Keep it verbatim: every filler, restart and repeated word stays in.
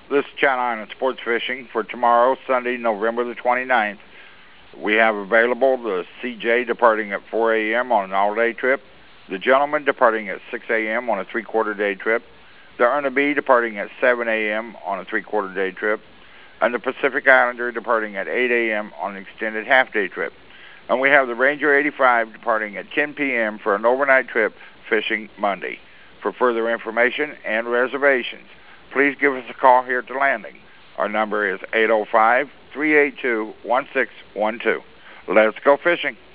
This is Channel Island Sports Fishing for tomorrow, Sunday, November the twenty-ninth. We have available the C J departing at four a.m. on an all-day trip, the Gentleman departing at six a.m. on a three-quarter day trip, the Erna B departing at seven a.m. on a three-quarter day trip, and the Pacific Islander departing at eight a.m. on an extended half-day trip. And we have the Ranger eighty-five departing at ten p.m. for an overnight trip fishing Monday. For further information and reservations, please give us a call here at the landing. Our number is eight oh five, three eight two, one six one two. Let's go fishing.